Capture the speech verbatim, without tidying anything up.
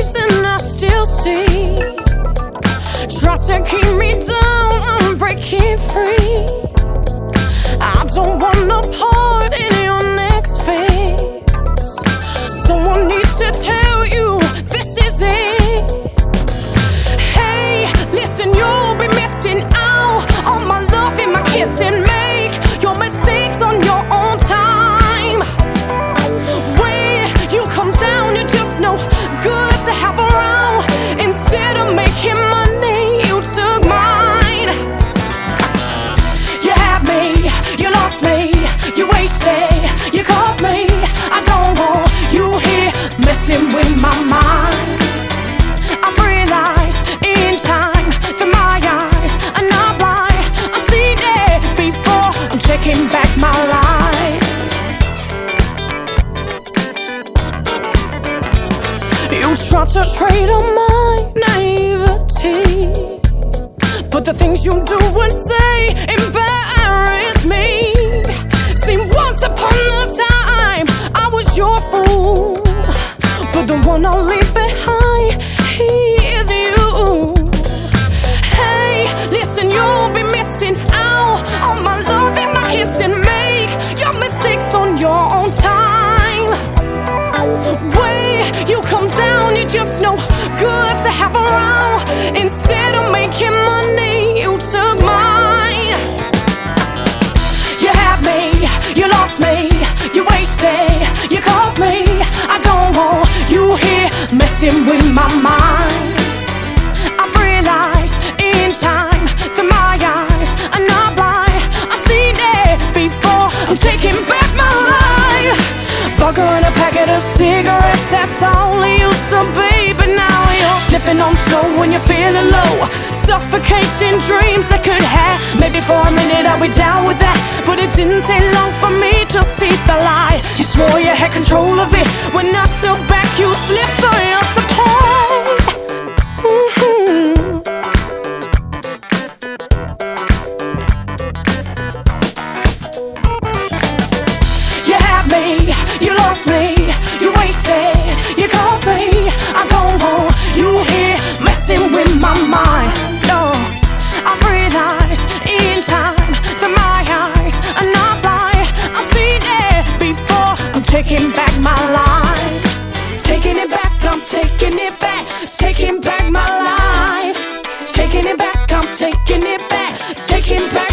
ways and I still see. Try to keep me down, I'm breaking free. I don't want no part in your next phase. Someone needs to tell you this is it. Hey, listen, you'll be missing out on my love and my kissing. Make your mistakes on your own time. When you come down, you're just no good to have around. Instead of making money, you took mine. You had me, you lost me, you wasted, you caused me. I don't want you here messing with my mind. I've realized in time that my eyes are not blind. I've seen it before, I'm taking back my life. You try to trade on my naivety, but the things you do and say embarrass me. See, once upon a time I was your fool, but the one I'll leave behind, he is you. Hey, listen, you'll be missing out on my love and my kissing. Make your mistakes on your own time. When you come down, you're just no good to have around. Instead of making money, you took mine. You had me, you lost me, you wasted, you caused me. I don't want you here messing with my mind. I've realized in time that my eyes are not blind. I've seen it before, I'm taking back my life. Vodka and a packet of cigarettes, that's all you used to be. But now you're sniffing on snow when you're feeling low, suffocating dreams that could have. Maybe for a minute I'll be down with that, but it didn't take long for me to see the lie. You swore you had control of it. When I stood back, you slipped on your supply. Mm-hmm. You had me, you lost me, you wasted, you caused me. I don't want you here messing with my mind. No, I've realized in time that my eyes are not blind. I've seen it before, I'm taking back my life. Taking it back, I'm taking it back. Taking back my life. Taking it back, I'm taking it back. Taking back